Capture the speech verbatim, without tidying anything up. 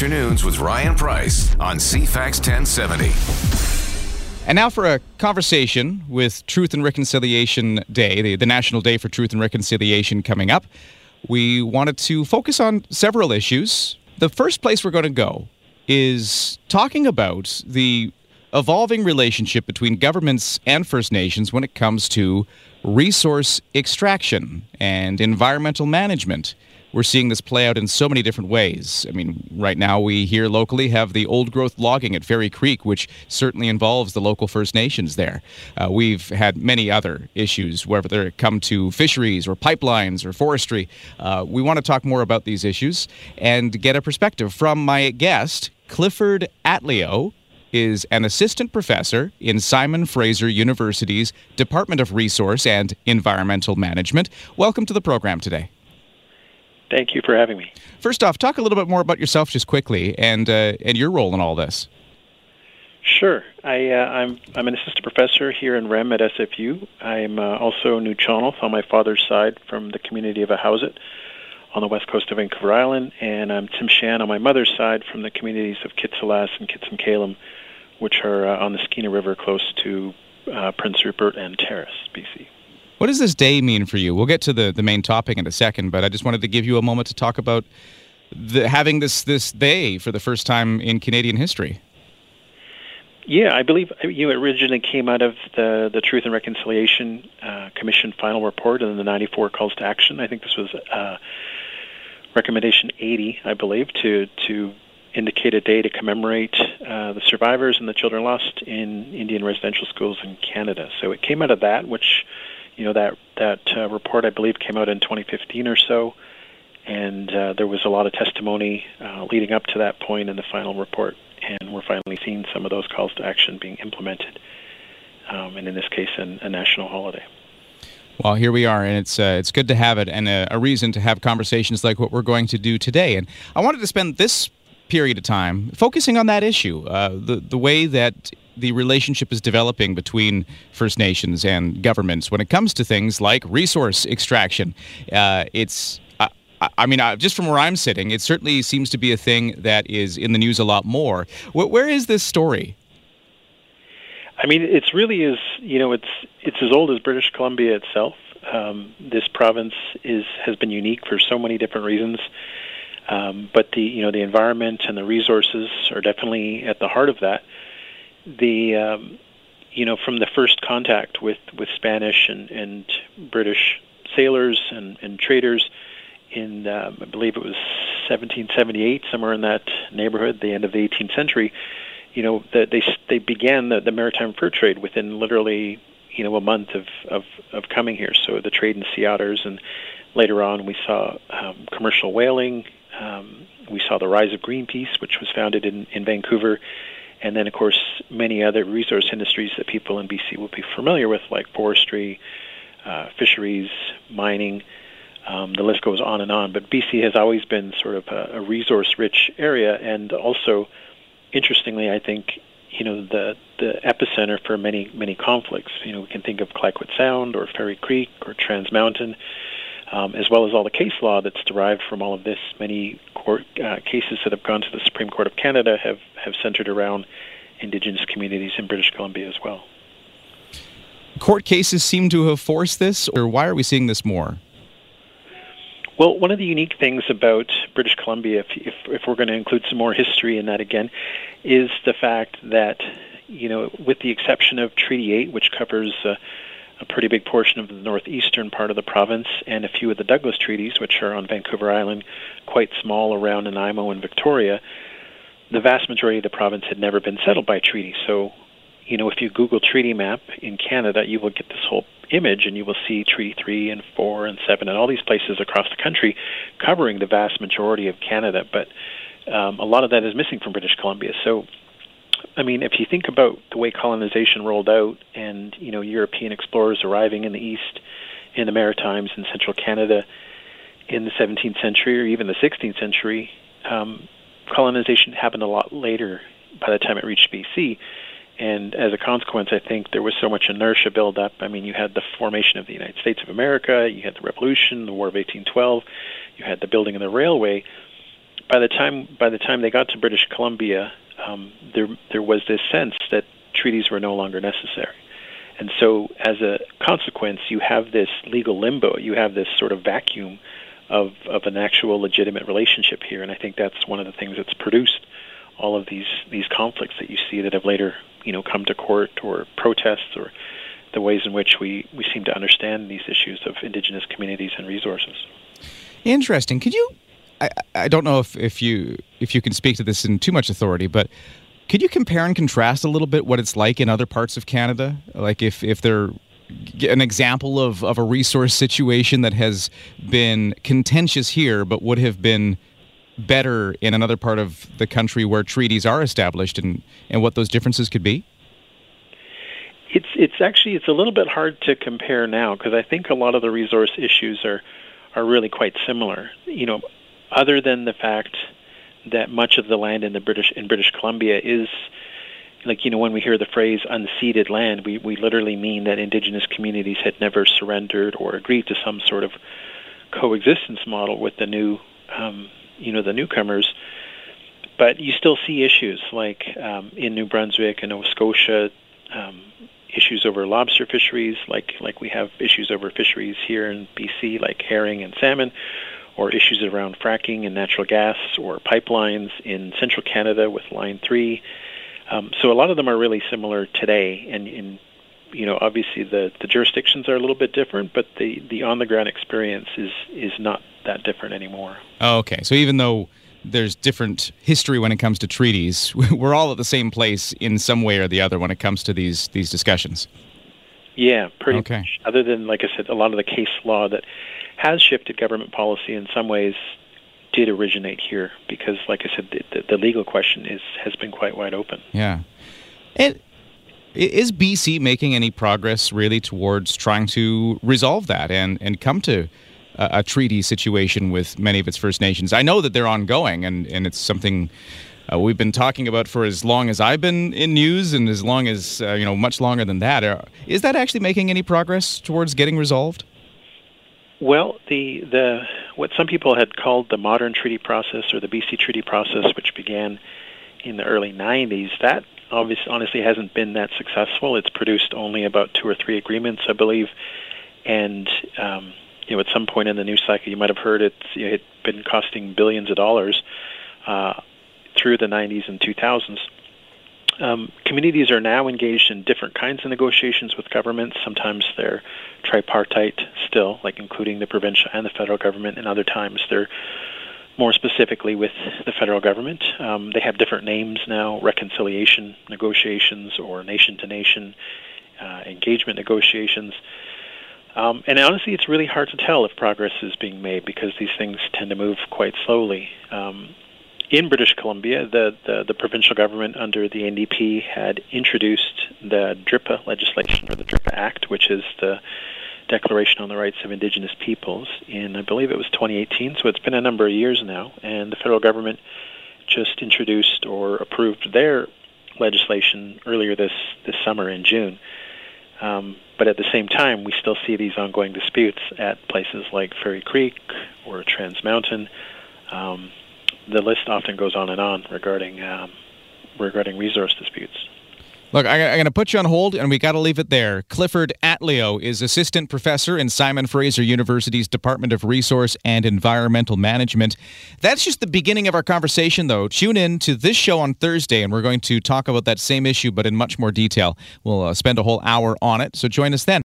Afternoons with Ryan Price on C FAX ten seventy. And now for a conversation with Truth and Reconciliation Day, the, the National Day for Truth and Reconciliation coming up. We wanted to focus on several issues. The first place we're going to go is talking about the evolving relationship between governments and First Nations when it comes to resource extraction and environmental management. We're seeing this play out in so many different ways. I mean, right now we here locally have the old-growth logging at Fairy Creek, which certainly involves the local First Nations there. Uh, we've had many other issues, whether it come to fisheries or pipelines or forestry. Uh, we want to talk more about these issues and get a perspective from my guest, Clifford Atleo, is an assistant professor in Simon Fraser University's Department of Resource and Environmental Management. Welcome to the program today. Thank you for having me. First off, talk a little bit more about yourself just quickly and uh, and your role in all this. Sure. I, uh, I'm I'm an assistant professor here in R E M at S F U. I'm uh, also Nuu-chah-nulth on my father's side from the community of Ahousaht on the west coast of Vancouver Island, and I'm Tsimshian on my mother's side from the communities of Kitsilas and Kitsimkalem, which are uh, on the Skeena River close to uh, Prince Rupert and Terrace, B C. What does this day mean for you? We'll get to the, the main topic in a second, but I just wanted to give you a moment to talk about the, having this, this day for the first time in Canadian history. Yeah, I believe you know, it originally came out of the, the Truth and Reconciliation uh, Commission final report and then the ninety-four calls to action. I think this was uh, recommendation eighty, I believe, to to indicate a day to commemorate uh, the survivors and the children lost in Indian residential schools in Canada. So it came out of that, which, you know, that that uh, report, I believe, came out in twenty fifteen or so, and uh, there was a lot of testimony uh, leading up to that point in the final report, and we're finally seeing some of those calls to action being implemented, um, and in this case, an, a national holiday. Well, here we are, and it's uh, it's good to have it, and a, a reason to have conversations like what we're going to do today. And I wanted to spend this period of time focusing on that issue, uh, the the way that the relationship is developing between First Nations and governments when it comes to things like resource extraction. Uh, it's, uh, I mean, uh, just from where I'm sitting, it certainly seems to be a thing that is in the news a lot more. Where, where is this story? I mean, it's really is, you know, it's it's as old as British Columbia itself. Um, this province is has been unique for so many different reasons. Um, but the, you know, the environment and the resources are definitely at the heart of that. The, um, you know, from the first contact with, with Spanish and, and British sailors and, and traders in, um, I believe it was seventeen seventy-eight, somewhere in that neighborhood, the end of the eighteenth century, you know, the, they they began the, the maritime fur trade within literally, you know, a month of, of, of coming here. So the trade in sea otters, and later on we saw um, commercial whaling. Um, we saw the rise of Greenpeace, which was founded in, in Vancouver. And then, of course, many other resource industries that people in B C will be familiar with, like forestry, uh, fisheries, mining. Um, the list goes on and on. But B C has always been sort of a, a resource-rich area, and also, interestingly, I think, you know, the the epicenter for many many conflicts. You know, we can think of Clayoquot Sound or Fairy Creek or Trans Mountain, um, as well as all the case law that's derived from all of this. Many court uh, cases that have gone to the Supreme Court of Canada have, have centered around Indigenous communities in British Columbia as well. Court cases seem to have forced this, or why are we seeing this more? Well, one of the unique things about British Columbia, if, if, if we're going to include some more history in that again, is the fact that, you know, with the exception of Treaty eight, which covers uh, a pretty big portion of the northeastern part of the province, and a few of the Douglas treaties, which are on Vancouver Island, quite small around Nanaimo and Victoria, the vast majority of the province had never been settled by treaty. So, you know, if you Google treaty map in Canada, you will get this whole image, and you will see Treaty three and four and seven and all these places across the country covering the vast majority of Canada. But um, a lot of that is missing from British Columbia. So, I mean, if you think about the way colonization rolled out and, you know, European explorers arriving in the East, in the Maritimes, in central Canada in the seventeenth century or even the sixteenth century, um, colonization happened a lot later by the time it reached B C. And as a consequence, I think there was so much inertia build up. I mean, you had the formation of the United States of America, you had the Revolution, the War of eighteen twelve, you had the building of the railway, by the time by the time they got to British Columbia, um, there there was this sense that treaties were no longer necessary. And so as a consequence, you have this legal limbo, you have this sort of vacuum of, of an actual legitimate relationship here. And I think that's one of the things that's produced all of these, these conflicts that you see that have later, you know, come to court or protests or the ways in which we, we seem to understand these issues of Indigenous communities and resources. Interesting. Could you, I, I don't know if, if you if you can speak to this in too much authority, but could you compare and contrast a little bit what it's like in other parts of Canada? Like if, if there an example of, of a resource situation that has been contentious here but would have been better in another part of the country where treaties are established, and, and what those differences could be? It's it's actually it's a little bit hard to compare now because I think a lot of the resource issues are are really quite similar. You know, other than the fact that much of the land in the British in British Columbia is, like, you know, when we hear the phrase unceded land, we, we literally mean that Indigenous communities had never surrendered or agreed to some sort of coexistence model with the new, um, you know, the newcomers. But you still see issues like um, in New Brunswick and Nova Scotia, um, issues over lobster fisheries, like like we have issues over fisheries here in B C, like herring and salmon, or issues around fracking and natural gas or pipelines in central Canada with Line three. Um, so a lot of them are really similar today, and, and you know, obviously the, the jurisdictions are a little bit different, but the, the on-the-ground experience is, is not that different anymore. Oh, okay, so even though there's different history when it comes to treaties, we're all at the same place in some way or the other when it comes to these these discussions. Yeah, pretty okay. much. Other than, like I said, a lot of the case law that has shifted government policy in some ways did originate here because, like I said, the, the legal question is has been quite wide open. Yeah. And is B C making any progress really towards trying to resolve that and, and come to a, a treaty situation with many of its First Nations? I know that they're ongoing, and, and it's something uh, we've been talking about for as long as I've been in news and as long as, uh, you know, much longer than that. Uh, is that actually making any progress towards getting resolved? Well, the the what some people had called the modern treaty process or the B C treaty process, which began in the early nineties, that obviously honestly hasn't been that successful. It's produced only about two or three agreements, I believe, and um, you know, at some point in the news cycle, you might have heard it. You know, it had been costing billions of dollars uh, through the nineties and two thousands. Um, communities are now engaged in different kinds of negotiations with governments. Sometimes they're tripartite still, like including the provincial and the federal government, and other times they're more specifically with the federal government. Um, they have different names now: reconciliation negotiations or nation-to-nation uh, engagement negotiations. Um, and honestly, it's really hard to tell if progress is being made because these things tend to move quite slowly. Um, In British Columbia, the, the, the provincial government under the N D P had introduced the DRIPA legislation, or the DRIPA Act, which is the Declaration on the Rights of Indigenous Peoples, in, I believe it was twenty eighteen, so it's been a number of years now, and the federal government just introduced or approved their legislation earlier this, this summer in June. Um, but at the same time, we still see these ongoing disputes at places like Fairy Creek or Trans Mountain. Um, The list often goes on and on regarding um, regarding resource disputes. Look, I, I'm going to put you on hold, and we got to leave it there. Clifford Atleo is assistant professor in Simon Fraser University's Department of Resource and Environmental Management. That's just the beginning of our conversation, though. Tune in to this show on Thursday, and we're going to talk about that same issue, but in much more detail. We'll uh, spend a whole hour on it, so join us then.